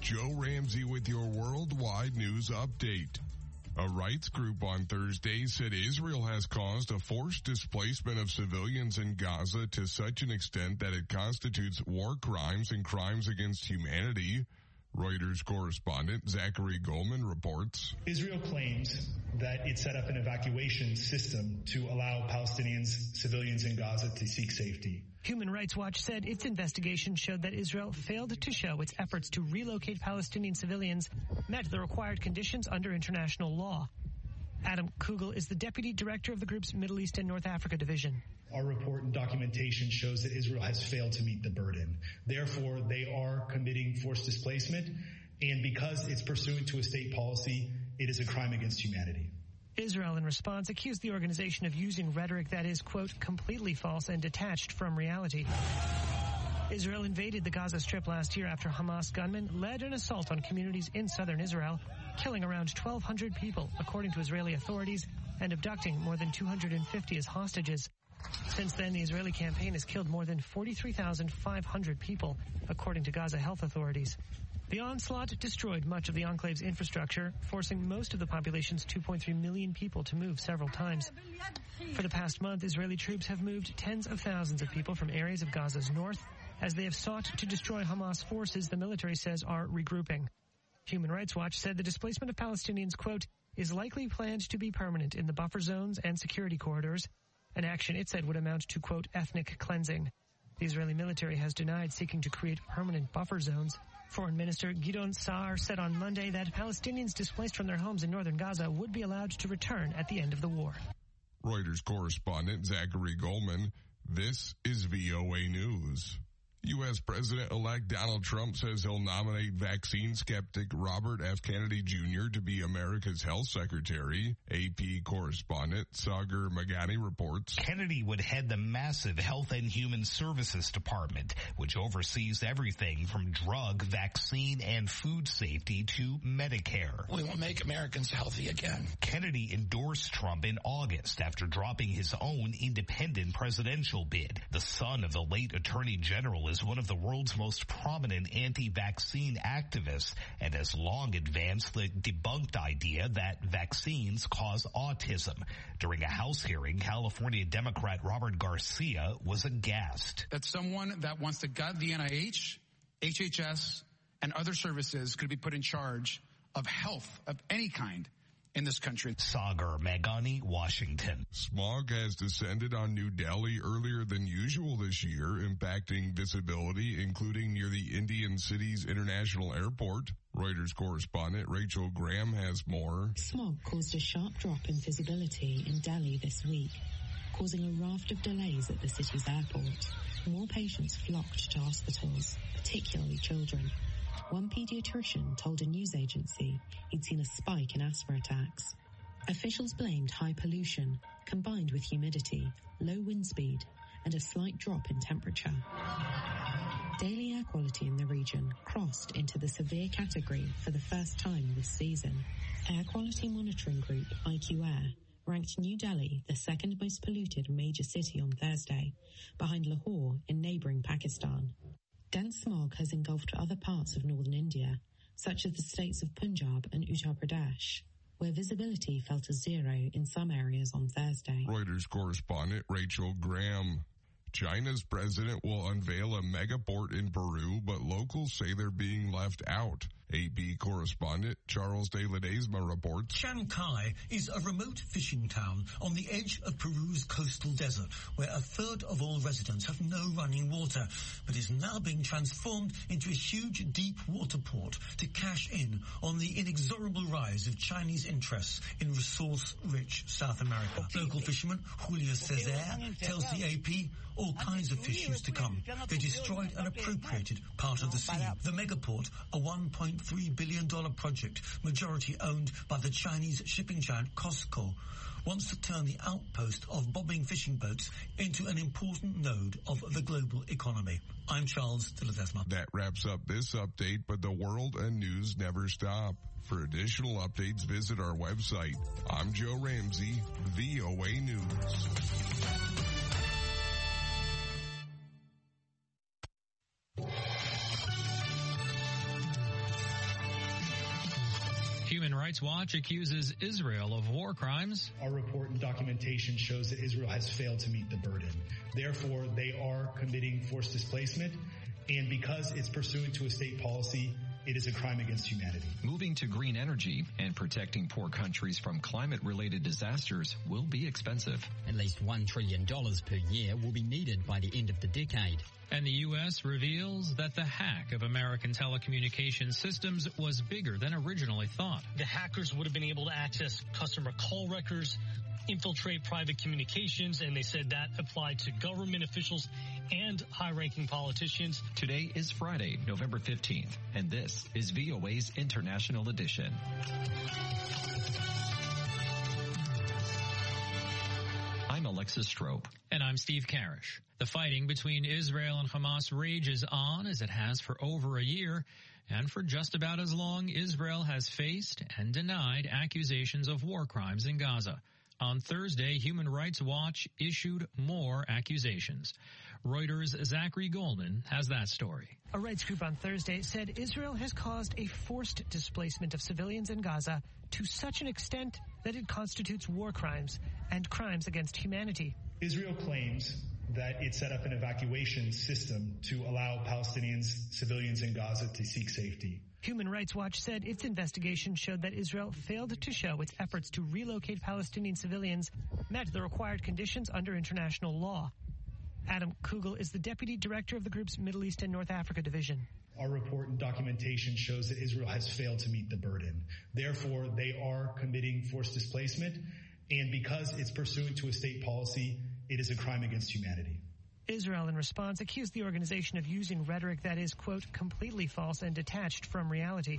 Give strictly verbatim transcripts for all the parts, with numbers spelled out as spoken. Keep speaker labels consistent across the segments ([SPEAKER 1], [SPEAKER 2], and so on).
[SPEAKER 1] Joe Ramsey with your worldwide news update. A rights group on Thursday said Israel has caused a forced displacement of civilians in Gaza to such an extent that it constitutes war crimes and crimes against humanity. Reuters correspondent Zachary Goldman reports.
[SPEAKER 2] Israel claims that it set up an evacuation system to allow Palestinians, civilians in Gaza to seek safety.
[SPEAKER 3] Human Rights Watch said its investigation showed that Israel failed to show its efforts to relocate Palestinian civilians met the required conditions under international law. Adam Kugel is the deputy director of the group's Middle East and North Africa division.
[SPEAKER 2] Our report and documentation shows that Israel has failed to meet the burden. Therefore, they are committing forced displacement, and because it's pursuant to a state policy, it is a crime against humanity.
[SPEAKER 3] Israel, in response, accused the organization of using rhetoric that is, quote, completely false and detached from reality. Israel invaded the Gaza Strip last year after Hamas gunmen led an assault on communities in southern Israel, killing around twelve hundred people, according to Israeli authorities, and abducting more than two hundred fifty as hostages. Since then, the Israeli campaign has killed more than forty-three thousand five hundred people, according to Gaza health authorities. The onslaught destroyed much of the enclave's infrastructure, forcing most of the population's two point three million people to move several times. For the past month, Israeli troops have moved tens of thousands of people from areas of Gaza's north as they have sought to destroy Hamas forces the military says are regrouping. Human Rights Watch said the displacement of Palestinians, quote, is likely planned to be permanent in the buffer zones and security corridors, an action it said would amount to, quote, ethnic cleansing. The Israeli military has denied seeking to create permanent buffer zones. Foreign Minister Gideon Saar said on Monday that Palestinians displaced from their homes in northern Gaza would be allowed to return at the end of the war.
[SPEAKER 1] Reuters correspondent Zachary Goldman, this is V O A News. U S. President-elect Donald Trump says he'll nominate vaccine skeptic Robert F. Kennedy Junior to be America's health secretary. A P correspondent Sagar Magani reports.
[SPEAKER 4] Kennedy would head the massive Health and Human Services Department, which oversees everything from drug, vaccine, and food safety to Medicare.
[SPEAKER 5] We will make Americans healthy again.
[SPEAKER 4] Kennedy endorsed Trump in August after dropping his own independent presidential bid. The son of the late Attorney General is one of the world's most prominent anti-vaccine activists and has long advanced the debunked idea that vaccines cause autism. During a House hearing, California Democrat Robert Garcia was aghast.
[SPEAKER 6] That someone that wants to gut the N I H, H H S, and other services could be put in charge of health of any kind in this country.
[SPEAKER 4] Sagar Magani, Washington.
[SPEAKER 1] Smog has descended on New Delhi earlier than usual this year, impacting visibility, including near the Indian city's international airport. Reuters correspondent Rachel Graham has more.
[SPEAKER 7] Smog caused a sharp drop in visibility in Delhi this week, causing a raft of delays at the city's airport. More patients flocked to hospitals, particularly children. One pediatrician told a news agency he'd seen a spike in asthma attacks. Officials blamed high pollution, combined with humidity, low wind speed, and a slight drop in temperature. Daily air quality in the region crossed into the severe category for the first time this season. Air quality monitoring group I Q Air ranked New Delhi the second most polluted major city on Thursday, behind Lahore in neighbouring Pakistan. Dense smog has engulfed other parts of northern India, such as the states of Punjab and Uttar Pradesh, where visibility fell to zero in some areas on Thursday.
[SPEAKER 1] Reuters correspondent Rachel Graham. China's president will unveil a megaport in Peru, but locals say they're being left out. A P correspondent Charles de Ledesma reports.
[SPEAKER 8] Chancay is a remote fishing town on the edge of Peru's coastal desert, where a third of all residents have no running water, but is now being transformed into a huge deep water port to cash in on the inexorable rise of Chinese interests in resource-rich South America. Local fisherman Julio Cesar tells the A P all kinds of fish used to come. They destroyed and appropriated part of the sea. The megaport, a one point three billion dollars project, majority owned by the Chinese shipping giant COSCO, wants to turn the outpost of bobbing fishing boats into an important node of the global economy. I'm Charles de Ledesma.
[SPEAKER 1] That wraps up this update, but the world and news never stop. For additional updates, visit our website. I'm Joe Ramsey, V O A News.
[SPEAKER 9] Rights Watch accuses Israel of war crimes.
[SPEAKER 2] Our report and documentation shows that Israel has failed to meet the burden. Therefore, they are committing forced displacement, and because it's pursuant to a state policy, it is a crime against humanity.
[SPEAKER 10] Moving to green energy and protecting poor countries from climate-related disasters will be expensive.
[SPEAKER 11] At least one trillion dollars per year will be needed by the end of the decade.
[SPEAKER 9] And the U S reveals that the hack of American telecommunications systems was bigger than originally thought.
[SPEAKER 12] The hackers would have been able to access customer call records, infiltrate private communications, and they said that applied to government officials and high-ranking politicians.
[SPEAKER 10] Today is Friday, November fifteenth, and this is V O A's International Edition. I'm Alexis Strope.
[SPEAKER 9] And I'm Steve Karish. The fighting between Israel and Hamas rages on as it has for over a year. And for just about as long, Israel has faced and denied accusations of war crimes in Gaza. On Thursday, Human Rights Watch issued more accusations. Reuters' Zachary Goldman has that story.
[SPEAKER 3] A rights group on Thursday said Israel has caused a forced displacement of civilians in Gaza to such an extent that it constitutes war crimes and crimes against humanity.
[SPEAKER 2] Israel claims that it set up an evacuation system to allow Palestinians, civilians in Gaza to seek safety.
[SPEAKER 3] Human Rights Watch said its investigation showed that Israel failed to show its efforts to relocate Palestinian civilians met the required conditions under international law. Adam Kugel is the deputy director of the group's Middle East and North Africa division.
[SPEAKER 2] Our report and documentation shows that Israel has failed to meet the burden. Therefore, they are committing forced displacement, and because it's pursuant to a state policy, it is a crime against humanity.
[SPEAKER 3] Israel, in response, accused the organization of using rhetoric that is, quote, completely false and detached from reality.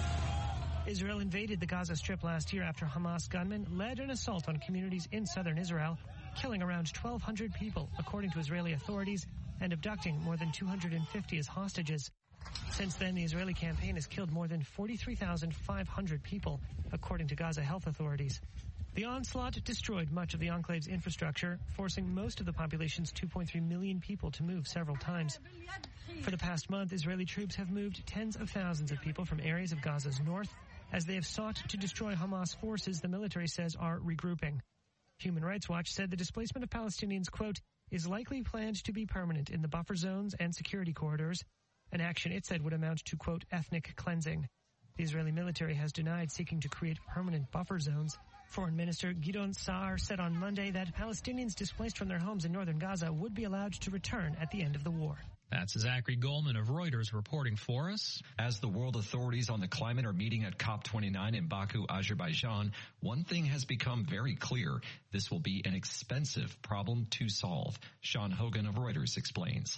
[SPEAKER 3] Israel invaded the Gaza Strip last year after Hamas gunmen led an assault on communities in southern Israel, killing around twelve hundred people, according to Israeli authorities, and abducting more than two hundred fifty as hostages. Since then, the Israeli campaign has killed more than forty-three thousand five hundred people, according to Gaza health authorities. The onslaught destroyed much of the enclave's infrastructure, forcing most of the population's two point three million people to move several times. For the past month, Israeli troops have moved tens of thousands of people from areas of Gaza's north as they have sought to destroy Hamas forces the military says are regrouping. Human Rights Watch said the displacement of Palestinians, quote, is likely planned to be permanent in the buffer zones and security corridors, an action it said would amount to, quote, ethnic cleansing. The Israeli military has denied seeking to create permanent buffer zones. Foreign Minister Gideon Sa'ar said on Monday that Palestinians displaced from their homes in northern Gaza would be allowed to return at the end of the war.
[SPEAKER 9] That's Zachary Goldman of Reuters reporting for us.
[SPEAKER 10] As the world authorities on the climate are meeting at COP twenty-nine in Baku, Azerbaijan, one thing has become very clear. This will be an expensive problem to solve. Sean Hogan of Reuters explains.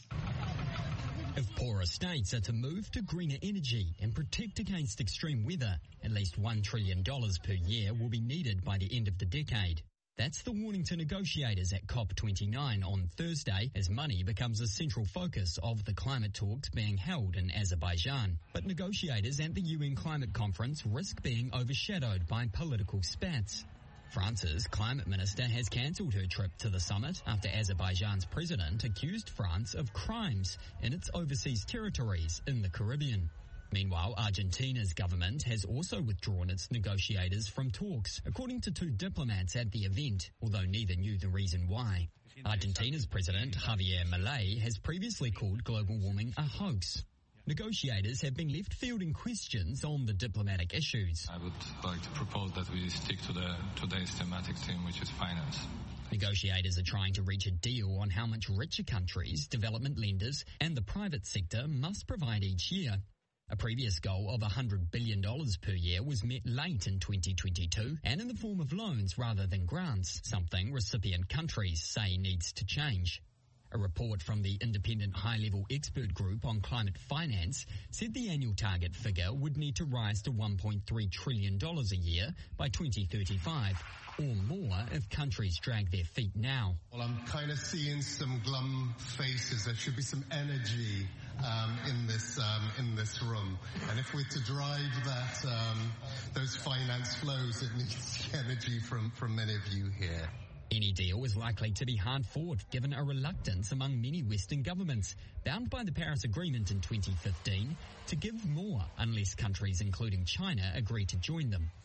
[SPEAKER 11] If poorer states are to move to greener energy and protect against extreme weather, at least one trillion dollars per year will be needed by the end of the decade. That's the warning to negotiators at COP twenty-nine on Thursday as money becomes a central focus of the climate talks being held in Azerbaijan. But negotiators at the U N climate conference risk being overshadowed by political spats. France's climate minister has cancelled her trip to the summit after Azerbaijan's president accused France of crimes in its overseas territories in the Caribbean. Meanwhile, Argentina's government has also withdrawn its negotiators from talks, according to two diplomats at the event, although neither knew the reason why. Argentina's president, Javier Milei, has previously called global warming a hoax. Negotiators have been left fielding questions on the diplomatic issues.
[SPEAKER 13] I would like to propose that we stick to the today's thematic theme, which is finance.
[SPEAKER 11] Negotiators are trying to reach a deal on how much richer countries, development lenders, and the private sector must provide each year. A previous goal of one hundred billion dollars per year was met late in twenty twenty-two and in the form of loans rather than grants, something recipient countries say needs to change. A report from the independent high-level expert group on climate finance said the annual target figure would need to rise to one point three trillion dollars a year by twenty thirty-five, or more if countries drag their feet now.
[SPEAKER 14] Well, I'm kind of seeing some glum faces. There should be some energy um, in this um, in this room. And if we're to drive that um, those finance flows, it needs energy from, from many of you here.
[SPEAKER 11] Any deal is likely to be hard-fought, given a reluctance among many Western governments, bound by the Paris Agreement in twenty fifteen, to give more unless countries including China agree to join them.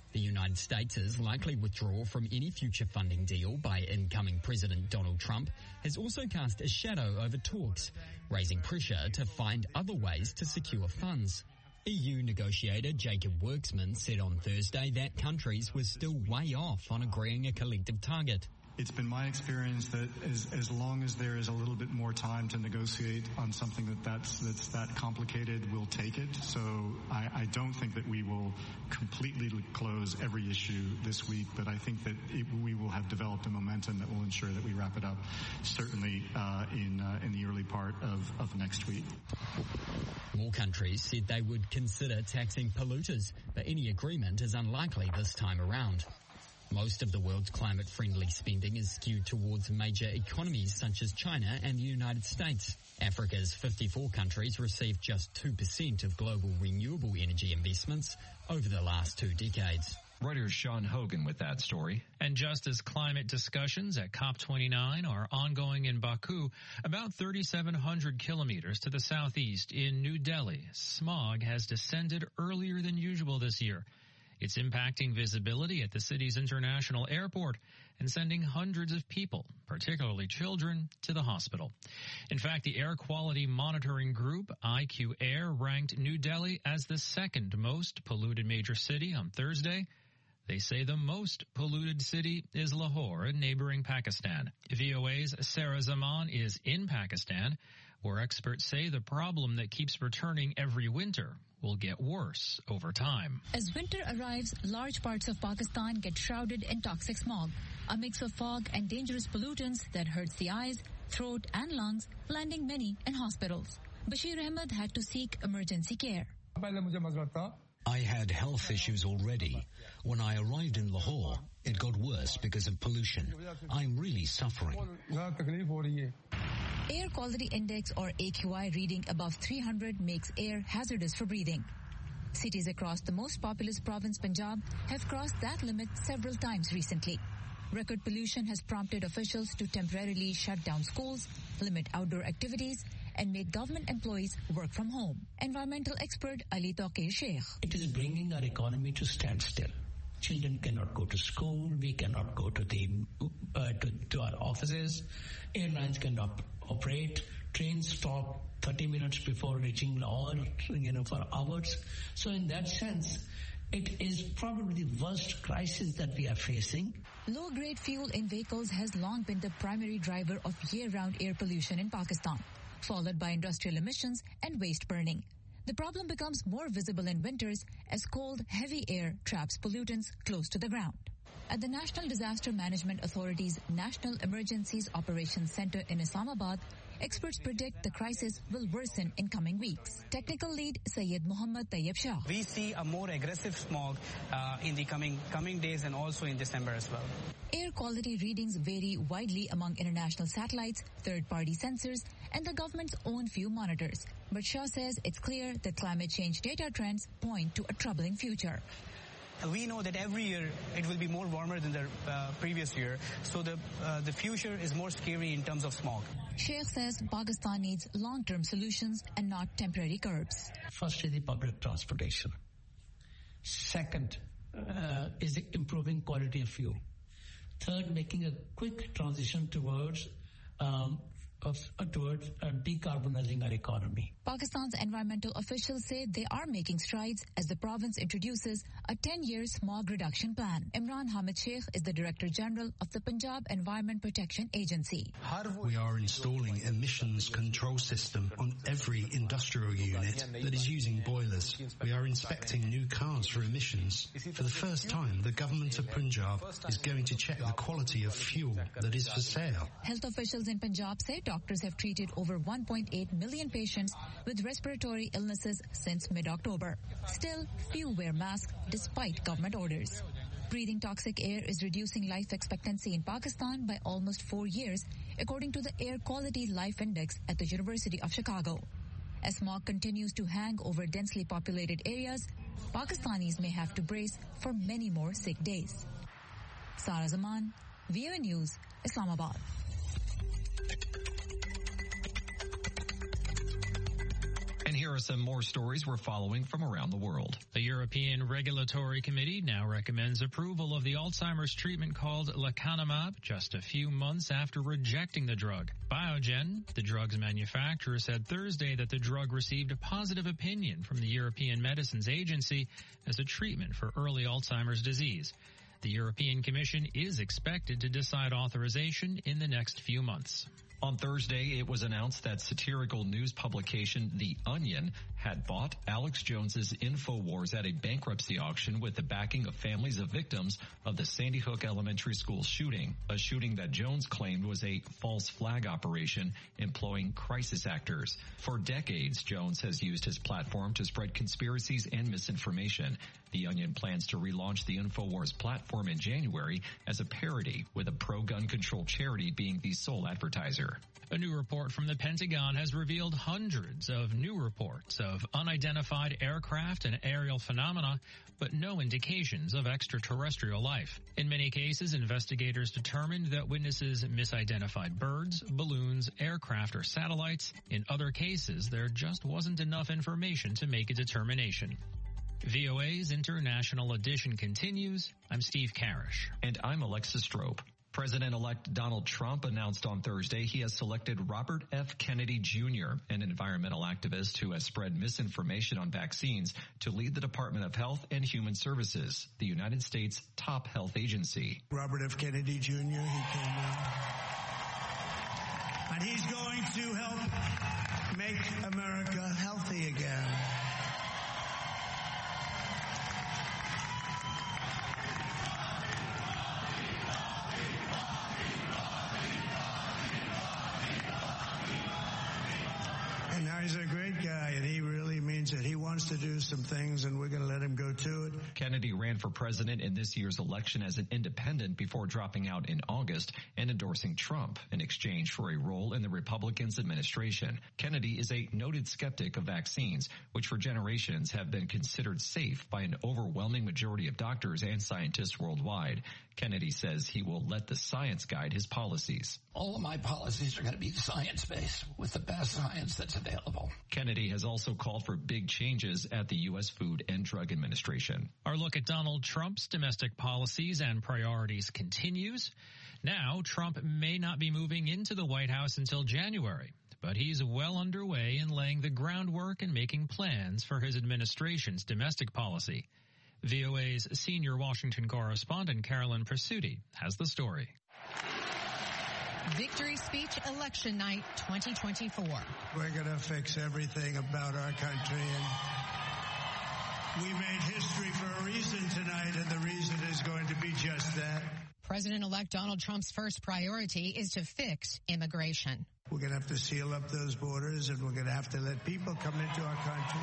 [SPEAKER 11] The United States' likely withdrawal from any future funding deal by incoming President Donald Trump has also cast a shadow over talks, raising pressure to find other ways to secure funds. E U negotiator Jacob Worksman said on Thursday that countries were still way off on agreeing a collective target.
[SPEAKER 15] It's been my experience that as, as long as there is a little bit more time to negotiate on something that that's, that's that complicated, we'll take it. So I, I don't think that we will completely close every issue this week, but I think that it, we will have developed a momentum that will ensure that we wrap it up certainly uh, in uh, in the early part of, of next week.
[SPEAKER 11] More countries said they would consider taxing polluters, but any agreement is unlikely this time around. Most of the world's climate-friendly spending is skewed towards major economies such as China and the United States. Africa's fifty-four countries received just two percent of global renewable energy investments over the last two decades.
[SPEAKER 10] Reuters' Sean Hogan with that story.
[SPEAKER 9] And just as climate discussions at COP twenty-nine are ongoing in Baku, about thirty-seven hundred kilometers to the southeast in New Delhi, smog has descended earlier than usual this year. It's impacting visibility at the city's international airport and sending hundreds of people, particularly children, to the hospital. In fact, the air quality monitoring group I Q Air ranked New Delhi as the second most polluted major city on Thursday. They say the most polluted city is Lahore in neighboring Pakistan. V O A's Sarah Zaman is in Pakistan, where experts say the problem that keeps returning every winter will get worse over time.
[SPEAKER 16] As winter arrives, large parts of Pakistan get shrouded in toxic smog, a mix of fog and dangerous pollutants that hurts the eyes, throat and lungs, landing many in hospitals. Bashir Ahmed had to seek emergency care.
[SPEAKER 17] I had health issues already. When I arrived in Lahore, it got worse because of pollution. I'm really suffering.
[SPEAKER 16] Air Quality Index or A Q I reading above three hundred makes air hazardous for breathing. Cities across the most populous province Punjab have crossed that limit several times recently. Record pollution has prompted officials to temporarily shut down schools, limit outdoor activities, and make government employees work from home. Environmental expert Ali Taqir Sheikh.
[SPEAKER 5] It is bringing our economy to standstill. Children cannot go to school. We cannot go to the uh, to, to our offices. Airlines cannot operate. Trains stop thirty minutes before reaching Lahore, you know, for hours. So in that sense, it is probably the worst crisis that we are facing.
[SPEAKER 16] Low-grade fuel in vehicles has long been the primary driver of year-round air pollution in Pakistan, followed by industrial emissions and waste burning. The problem becomes more visible in winters as cold, heavy air traps pollutants close to the ground. At the National Disaster Management Authority's National Emergencies Operations Center in Islamabad, experts predict the crisis will worsen in coming weeks. Technical lead Syed Muhammad Tayyib Shah.
[SPEAKER 18] We see a more aggressive smog uh, in the coming coming days and also in December as well.
[SPEAKER 16] Air quality readings vary widely among international satellites, third-party sensors, and the government's own few monitors. But Shah says it's clear that climate change data trends point to a troubling future.
[SPEAKER 18] We know that every year it will be more warmer than the uh, previous year, so the uh, the future is more scary in terms of smog.
[SPEAKER 16] Sheikh says Pakistan needs long-term solutions and not temporary curbs.
[SPEAKER 5] First is the public transportation. Second uh, is improving quality of fuel. Third, making a quick transition towards um, of, uh, towards uh, decarbonizing our economy.
[SPEAKER 16] Pakistan's environmental officials say they are making strides as the province introduces a ten-year smog reduction plan. Imran Hamid Sheikh is the Director General of the Punjab Environment Protection Agency.
[SPEAKER 17] We are installing emissions control system on every industrial unit that is using boilers. We are inspecting new cars for emissions. For the first time, the government of Punjab is going to check the quality of fuel that is for sale.
[SPEAKER 16] Health officials in Punjab say doctors have treated over one point eight million patients with respiratory illnesses since mid-October. Still, few wear masks despite government orders. Breathing toxic air is reducing life expectancy in Pakistan by almost four years, according to the Air Quality Life Index at the University of Chicago. As smog continues to hang over densely populated areas, Pakistanis may have to brace for many more sick days. Sarah Zaman, V O A News, Islamabad.
[SPEAKER 10] And here are are some more stories we're following from around the world.
[SPEAKER 9] The European Regulatory Committee now recommends approval of the Alzheimer's treatment called lecanemab just a few months after rejecting the drug. Biogen, the drug's manufacturer, said Thursday that the drug received a positive opinion from the European Medicines Agency as a treatment for early Alzheimer's disease. The European Commission is expected to decide authorization in the next few months.
[SPEAKER 10] On Thursday, it was announced that satirical news publication The Onion had bought Alex Jones's InfoWars at a bankruptcy auction with the backing of families of victims of the Sandy Hook Elementary School shooting, a shooting that Jones claimed was a false flag operation employing crisis actors. For decades, Jones has used his platform to spread conspiracies and misinformation. The Onion plans to relaunch the InfoWars platform in January as a parody, with a pro-gun control charity being the sole advertiser.
[SPEAKER 9] A new report from the Pentagon has revealed hundreds of new reports of unidentified aircraft and aerial phenomena, but no indications of extraterrestrial life. In many cases, investigators determined that witnesses misidentified birds, balloons, aircraft, or satellites. In other cases, there just wasn't enough information to make a determination. V O A's International Edition continues. I'm Steve Karish.
[SPEAKER 10] And I'm Alexis Strope. President-elect Donald Trump announced on Thursday he has selected Robert F. Kennedy Junior, an environmental activist who has spread misinformation on vaccines, to lead the Department of Health and Human Services, the United States' top health agency.
[SPEAKER 19] Robert F. Kennedy Junior, he came in. And he's going to help make America healthy again. And now he's a great guy, and he really means it. He wants to do some things, and we're going to let him go to it.
[SPEAKER 10] Kennedy ran for president in this year's election as an independent before dropping out in August and endorsing Trump in exchange for a role in the Republicans' administration. Kennedy is a noted skeptic of vaccines, which for generations have been considered safe by an overwhelming majority of doctors and scientists worldwide. Kennedy says he will let the science guide his policies.
[SPEAKER 5] All of my policies are going to be science-based with the best science that's available.
[SPEAKER 10] Kennedy has also called for big changes at the U S Food and Drug Administration.
[SPEAKER 9] Our look at Donald Trump's domestic policies and priorities continues. Now, Trump may not be moving into the White House until January, but he's well underway in laying the groundwork and making plans for his administration's domestic policy. V O A's senior Washington correspondent Carolyn Pursuti has the story.
[SPEAKER 20] Victory Speech Election Night twenty twenty-four.
[SPEAKER 19] We're going to fix everything about our country, and we made history for a reason tonight, and the reason is going to be just that.
[SPEAKER 20] President-elect Donald Trump's first priority is to fix immigration.
[SPEAKER 19] We're going to have to seal up those borders, and we're going to have to let people come into our country.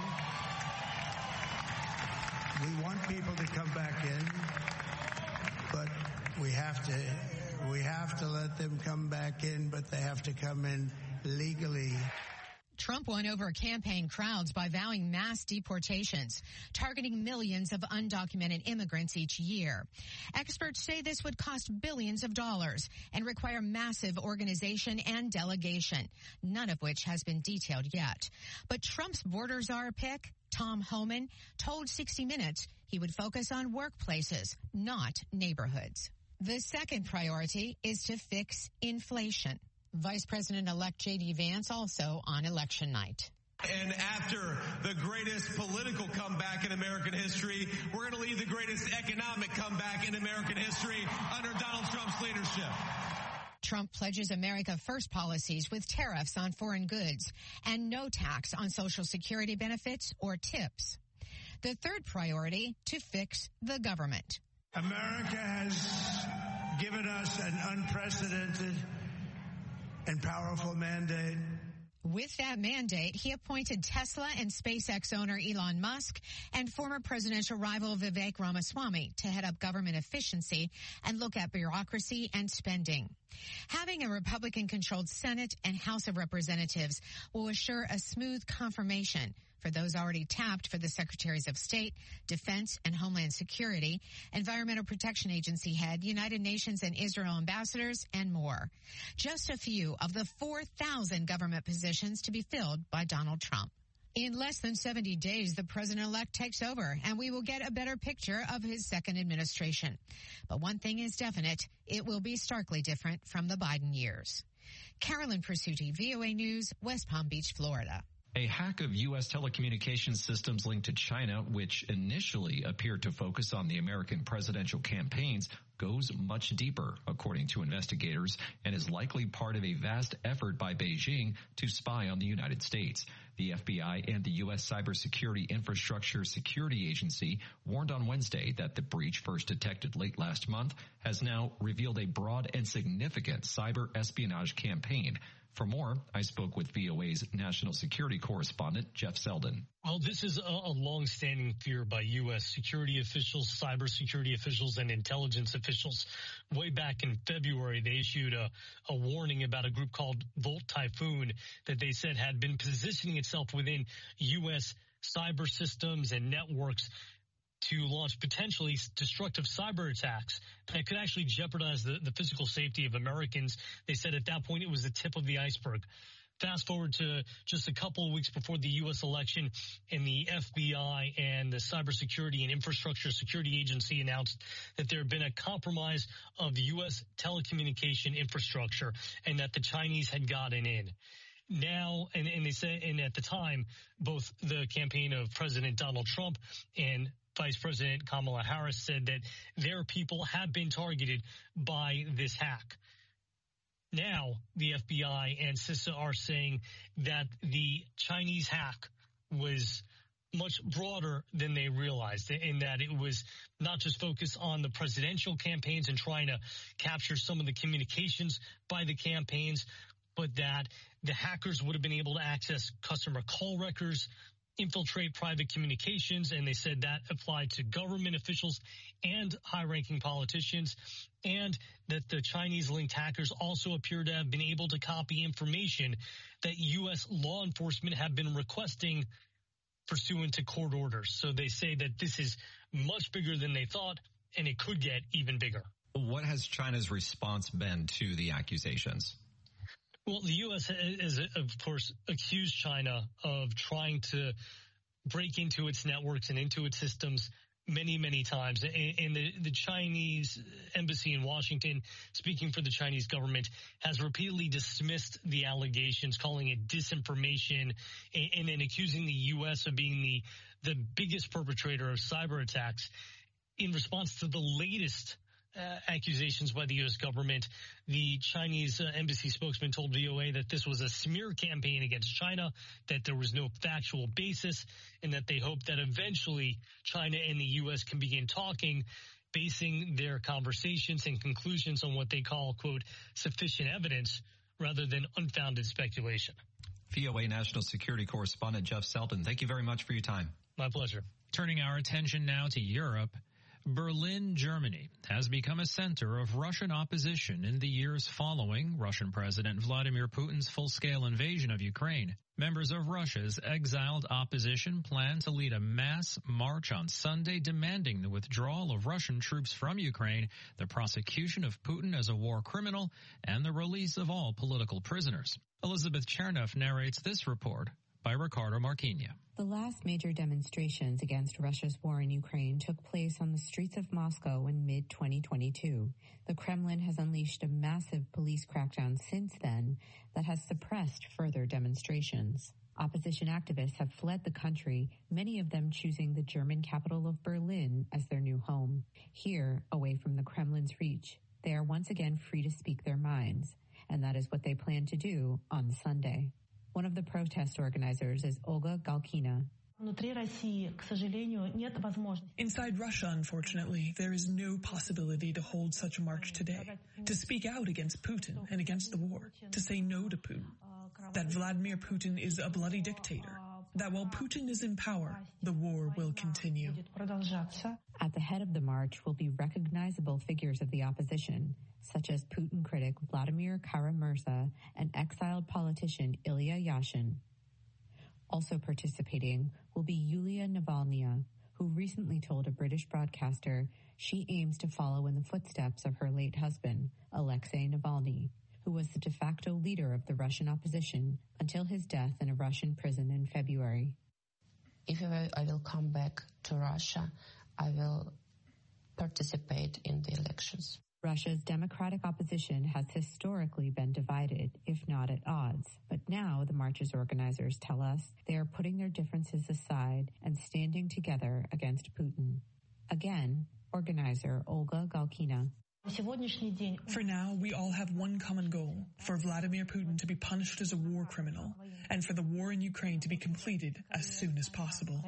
[SPEAKER 19] We want people to come back in, but we have to we have to let them come back in, but they have to come in legally.
[SPEAKER 20] Trump won over campaign crowds by vowing mass deportations, targeting millions of undocumented immigrants each year. Experts say this would cost billions of dollars and require massive organization and delegation, none of which has been detailed yet. But Trump's border czar pick, Tom Homan, told sixty minutes he would focus on workplaces, not neighborhoods. The second priority is to fix inflation. Vice President-elect J D Vance also on election night.
[SPEAKER 21] And after the greatest political comeback in American history, we're going to lead the greatest economic comeback in American history under Donald Trump's leadership.
[SPEAKER 20] Trump pledges America First policies with tariffs on foreign goods and no tax on Social Security benefits or tips. The third priority, to fix the government.
[SPEAKER 19] America has given us an unprecedented and powerful mandate.
[SPEAKER 20] With that mandate, he appointed Tesla and SpaceX owner Elon Musk and former presidential rival Vivek Ramaswamy to head up government efficiency and look at bureaucracy and spending. Having a Republican-controlled Senate and House of Representatives will assure a smooth confirmation for those already tapped for the Secretaries of State, Defense and Homeland Security, Environmental Protection Agency head, United Nations and Israel ambassadors, and more. Just a few of the four thousand government positions to be filled by Donald Trump. In less than seventy days, the president-elect takes over, and we will get a better picture of his second administration. But one thing is definite, it will be starkly different from the Biden years. Carolyn Pursuti, V O A News, West Palm Beach, Florida.
[SPEAKER 10] A hack of U S telecommunications systems linked to China, which initially appeared to focus on the American presidential campaigns, goes much deeper, according to investigators, and is likely part of a vast effort by Beijing to spy on the United States. The F B I and the U S Cybersecurity Infrastructure Security Agency warned on Wednesday that the breach, first detected late last month, has now revealed a broad and significant cyber espionage campaign. For more, I spoke with V O A's national security correspondent, Jeff Selden.
[SPEAKER 12] Well, this is a, a long-standing fear by U S security officials, cybersecurity officials, and intelligence officials. Way back in February, they issued a, a warning about a group called Volt Typhoon that they said had been positioning itself within U S cyber systems and networks to launch potentially destructive cyber attacks that could actually jeopardize the, the physical safety of Americans. They said at that point it was the tip of the iceberg. Fast forward to just a couple of weeks before the U S election, and the F B I and the Cybersecurity and Infrastructure Security Agency announced that there had been a compromise of the U S telecommunication infrastructure and that the Chinese had gotten in. Now, and, and they said, and at the time, both the campaign of President Donald Trump and Vice President Kamala Harris said that their people have been targeted by this hack. Now, the F B I and CISA are saying that the Chinese hack was much broader than they realized, in that it was not just focused on the presidential campaigns and trying to capture some of the communications by the campaigns, but that the hackers would have been able to access customer call records, infiltrate private communications, and they said that applied to government officials and high-ranking politicians, and that the Chinese-linked hackers also appear to have been able to copy information that U S law enforcement have been requesting pursuant to court orders. So they say that this is much bigger than they thought, and it could get even bigger.
[SPEAKER 10] What has China's response been to the accusations?
[SPEAKER 12] Well, the U S has, of course, accused China of trying to break into its networks and into its systems many, many times. And the, the Chinese embassy in Washington, speaking for the Chinese government, has repeatedly dismissed the allegations, calling it disinformation, and, and then accusing the U S of being the, the biggest perpetrator of cyber attacks. In response to the latest Uh, accusations by the U S government, the Chinese uh, embassy spokesman told V O A that this was a smear campaign against China, that there was no factual basis, and that they hope that eventually China and the U S can begin talking, basing their conversations and conclusions on what they call, quote, sufficient evidence rather than unfounded speculation.
[SPEAKER 10] V O A National Security Correspondent Jeff Selden, thank you very much for your time.
[SPEAKER 12] My pleasure.
[SPEAKER 9] Turning our attention now to Europe. Berlin, Germany, has become a center of Russian opposition in the years following Russian President Vladimir Putin's full-scale invasion of Ukraine. Members of Russia's exiled opposition plan to lead a mass march on Sunday demanding the withdrawal of Russian troops from Ukraine, the prosecution of Putin as a war criminal, and the release of all political prisoners. Elizabeth Chernoff narrates this report by Ricardo Marquinhos.
[SPEAKER 6] The last major demonstrations against Russia's war in Ukraine took place on the streets of Moscow in mid twenty twenty-two. The Kremlin has unleashed a massive police crackdown since then that has suppressed further demonstrations. Opposition activists have fled the country, many of them choosing the German capital of Berlin as their new home. Here, away from the Kremlin's reach, they are once again free to speak their minds, and that is what they plan to do on Sunday. One of the protest organizers is Olga Galkina.
[SPEAKER 22] Inside Russia, unfortunately, there is no possibility to hold such a march today, to speak out against Putin and against the war, to say no to Putin, that Vladimir Putin is a bloody dictator, that while Putin is in power, the war will continue.
[SPEAKER 6] At the head of the march will be recognizable figures of the opposition, such as Putin critic Vladimir Kara-Murza and exiled politician Ilya Yashin. Also participating will be Yulia Navalnaya, who recently told a British broadcaster she aims to follow in the footsteps of her late husband, Alexei Navalny, who was the de facto leader of the Russian opposition until his death in a Russian prison in February.
[SPEAKER 4] If I will come back to Russia, I will participate in the elections.
[SPEAKER 6] Russia's democratic opposition has historically been divided, if not at odds. But now, the march's organizers tell us, they are putting their differences aside and standing together against Putin. Again, organizer Olga Galkina.
[SPEAKER 22] For now, we all have one common goal, for Vladimir Putin to be punished as a war criminal, and for the war in Ukraine to be completed as soon as possible.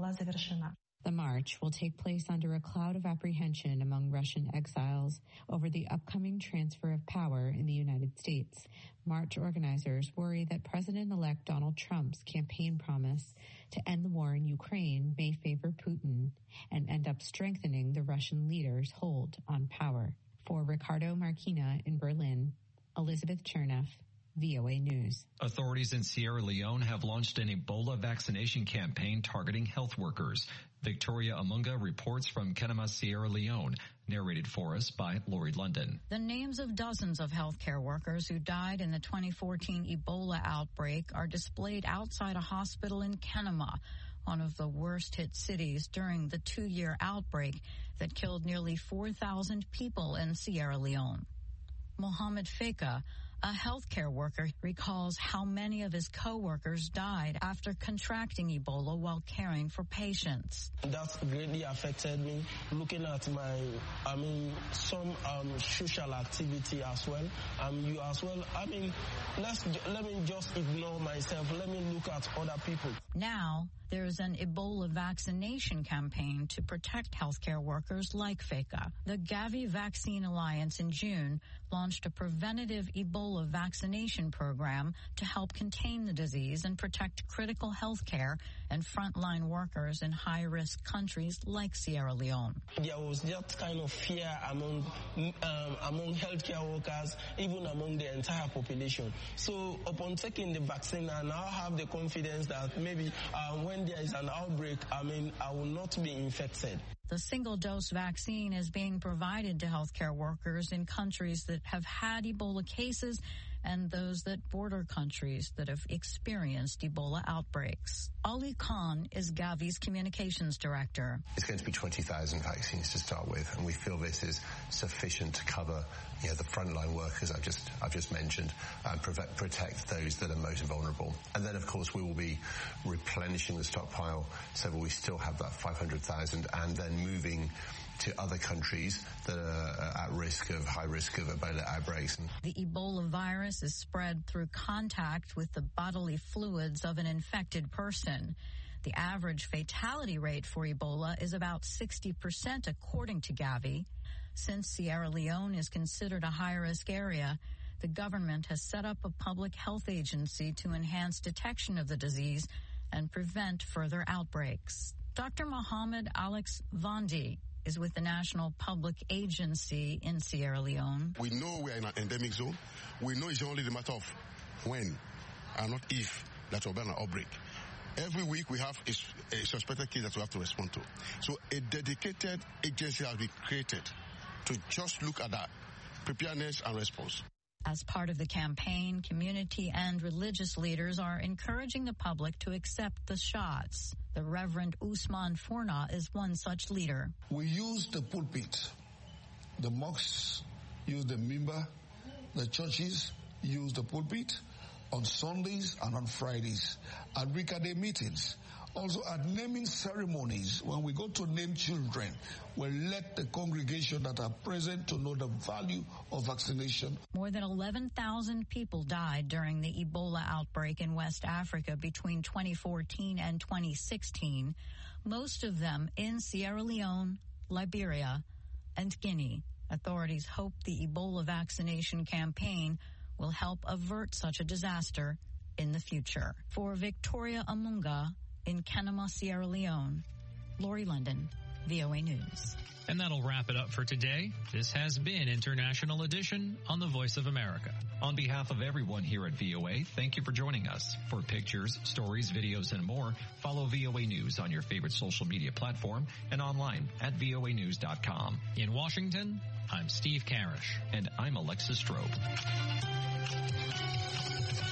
[SPEAKER 6] The march will take place under a cloud of apprehension among Russian exiles over the upcoming transfer of power in the United States. March organizers worry that President-elect Donald Trump's campaign promise to end the war in Ukraine may favor Putin and end up strengthening the Russian leader's hold on power. For Ricardo Marquina in Berlin, Elizabeth Chernoff, V O A News.
[SPEAKER 10] Authorities in Sierra Leone have launched an Ebola vaccination campaign targeting health workers. Victoria Amunga reports from Kenema, Sierra Leone, narrated for us by Lori London.
[SPEAKER 7] The names of dozens of healthcare workers who died in the twenty fourteen Ebola outbreak are displayed outside a hospital in Kenema, one of the worst-hit cities during the two-year outbreak that killed nearly four thousand people in Sierra Leone. Mohamed Feka, a healthcare worker, recalls how many of his co-workers died after contracting Ebola while caring for patients.
[SPEAKER 23] That greatly affected me, looking at my, I mean, some um, social activity as well. Um, you as well. I mean, let's let me just ignore myself. Let me look at other people.
[SPEAKER 7] Now, there's an Ebola vaccination campaign to protect healthcare workers like Feka. The Gavi Vaccine Alliance in June launched a preventative Ebola vaccination program to help contain the disease and protect critical health care and frontline workers in high-risk countries like Sierra Leone.
[SPEAKER 23] There was that kind of fear among um, among healthcare workers, even among the entire population. So upon taking the vaccine, I now have the confidence that maybe uh, when there is an outbreak, I mean, I will not be infected.
[SPEAKER 7] The single-dose vaccine is being provided to healthcare workers in countries that have had Ebola cases and those that border countries that have experienced Ebola outbreaks. Ali Khan is Gavi's communications director.
[SPEAKER 24] It's going to be twenty thousand vaccines to start with, and we feel this is sufficient to cover, you know, the frontline workers I've just I've just mentioned, and protect, protect those that are most vulnerable. And then, of course, we will be replenishing the stockpile so that we still have that five hundred thousand, and then moving to other countries that are at risk of high risk of Ebola outbreaks.
[SPEAKER 7] The Ebola virus is spread through contact with the bodily fluids of an infected person. The average fatality rate for Ebola is about sixty percent, according to Gavi. Since Sierra Leone is considered a high-risk area, the government has set up a public health agency to enhance detection of the disease and prevent further outbreaks. Doctor Mohamed Alex Vondi is with the National Public Agency in Sierra Leone.
[SPEAKER 25] We know we are in an endemic zone. We know it's only the matter of when and not if that will be an outbreak. Every week we have a, a suspected case that we have to respond to. So a dedicated agency has been created to just look at that preparedness and response.
[SPEAKER 7] As part of the campaign, community and religious leaders are encouraging the public to accept the shots. The Reverend Usman Forna is one such leader.
[SPEAKER 26] We use the pulpit. The mosques use the mimbar. The churches use the pulpit on Sundays and on Fridays. At weekday meetings, also at naming ceremonies, when we go to name children, we let the congregation that are present to know the value of vaccination.
[SPEAKER 7] More than eleven thousand people died during the Ebola outbreak in West Africa between twenty fourteen and twenty sixteen, most of them in Sierra Leone, Liberia, and Guinea. Authorities hope the Ebola vaccination campaign will help avert such a disaster in the future. For Victoria Amunga in Kenema, Sierra Leone, Lori London, V O A News.
[SPEAKER 9] And that'll wrap it up for today. This has been International Edition on the Voice of America.
[SPEAKER 10] On behalf of everyone here at V O A, thank you for joining us. For pictures, stories, videos, and more, follow V O A News on your favorite social media platform and online at V O A news dot com.
[SPEAKER 9] In Washington, I'm Steve Karish.
[SPEAKER 10] And I'm Alexis Strobe.